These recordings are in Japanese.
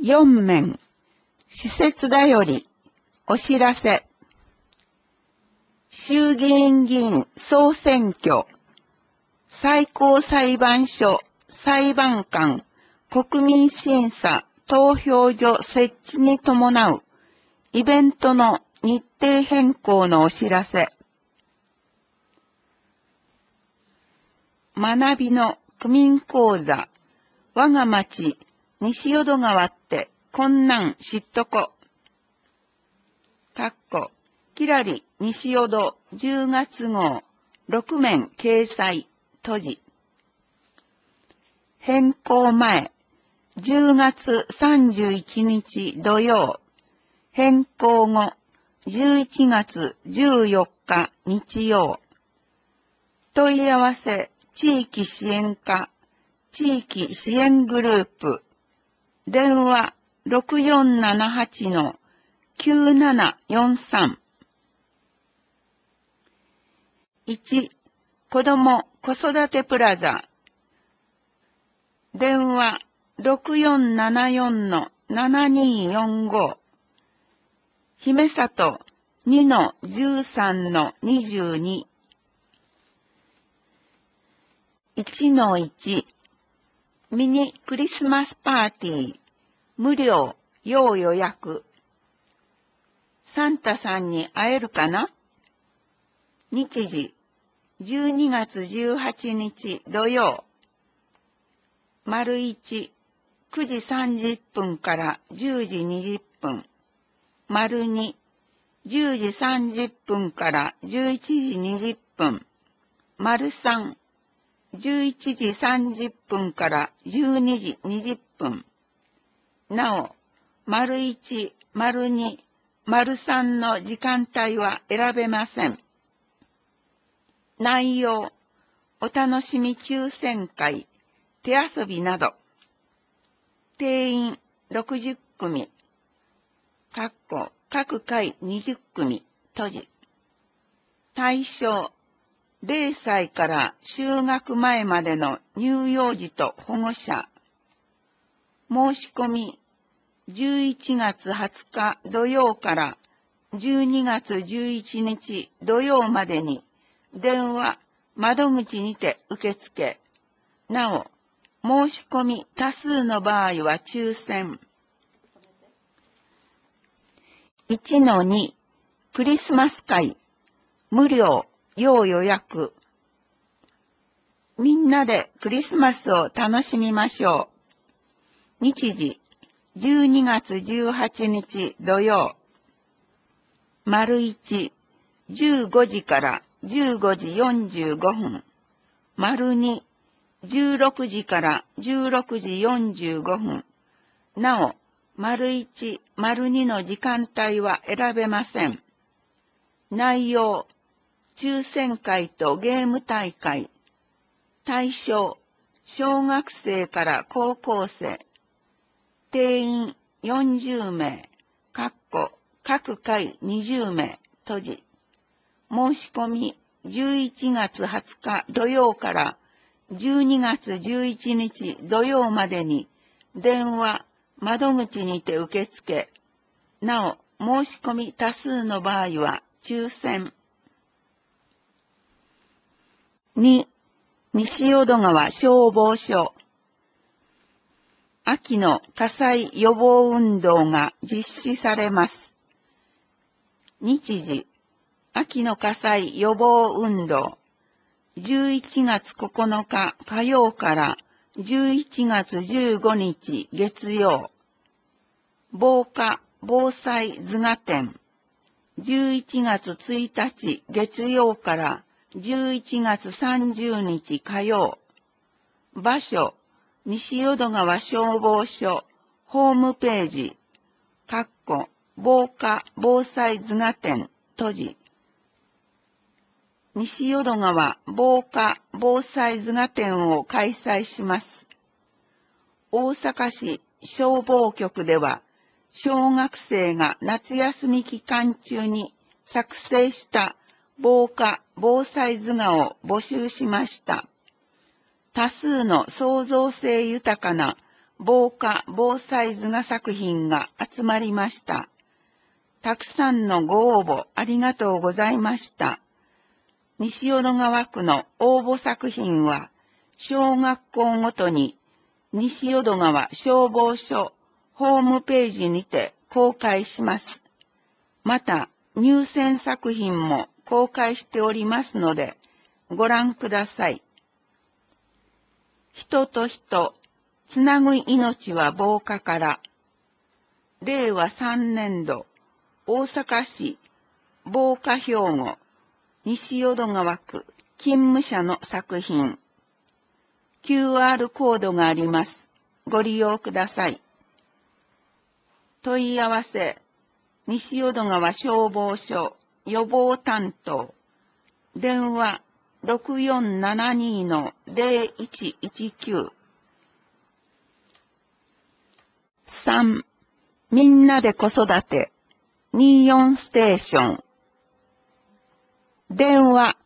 4面、施設だより、お知らせ。衆議院議員総選挙、最高裁判所裁判官国民審査投票所設置に伴うイベントの日程変更のお知らせ。学びの区民講座、我が町西淀川ってこんなん知っとこ。きらり西淀10月号6面掲載閉じ。変更前10月31日土曜。変更後11月14日日曜。問い合わせ地域支援課地域支援グループ電話6478-9743 1. 子ども子育てプラザ電話6474-7245姫里 2-13-22 1-1 ミニクリスマスパーティー無料要予約サンタさんに会えるかな？日時12月18日土曜丸1 9時30分から10時20分丸2 10時30分から11時20分丸3 11時30分から12時20分なお、丸1、丸2、丸3の時間帯は選べません。内容、お楽しみ抽選会、手遊びなど。定員60組。各回20組。閉じ。対象、0歳から就学前までの乳幼児と保護者。申し込み、11月20日土曜から12月11日土曜までに電話、窓口にて受付。なお、申し込み多数の場合は抽選。1-2 クリスマス会無料要予約みんなでクリスマスを楽しみましょう。日時12月18日土曜。丸1、15時から15時45分。丸2、16時から16時45分。なお、丸1、丸2の時間帯は選べません。内容、抽選会とゲーム大会。対象、小学生から高校生。定員40名、各回20名、閉じ。申し込み11月20日土曜から12月11日土曜までに電話、窓口にて受付。なお、申し込み多数の場合は抽選。2、西淀川消防署。秋の火災予防運動が実施されます。日時、秋の火災予防運動、11月9日火曜から11月15日月曜、防火・防災図画展、11月1日月曜から11月30日火曜、場所、西淀川消防署ホームページ、防火・防災図画展、閉じ。西淀川防火・防災図画展を開催します。大阪市消防局では、小学生が夏休み期間中に作成した防火・防災図画を募集しました。多数の創造性豊かな防火・防災図画作品が集まりました。たくさんのご応募ありがとうございました。西淀川区の応募作品は、小学校ごとに西淀川消防署ホームページにて公開します。また、入選作品も公開しておりますので、ご覧ください。人と人、つなぐ命は防火から。令和3年度、大阪市防火兵庫西淀川区勤務者の作品。QR コードがあります。ご利用ください。問い合わせ、西淀川消防署予防担当。電話6472-0119。3. みんなで子育て24ステーション。電話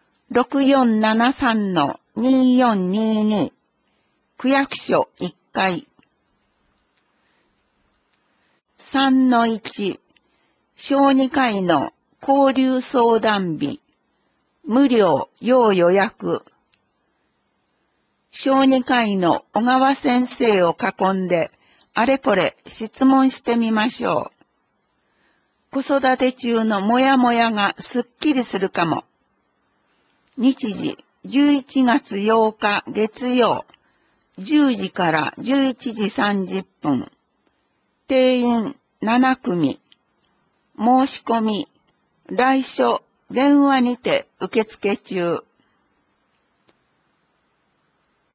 6473-2422。区役所1階。3-1。小児科医の交流相談日。無料要予約。小児科医の小川先生を囲んで、あれこれ質問してみましょう。子育て中のモヤモヤがすっきりするかも。日時11月8日月曜、10時から11時30分。定員7組。申し込み、来所電話にて受付中。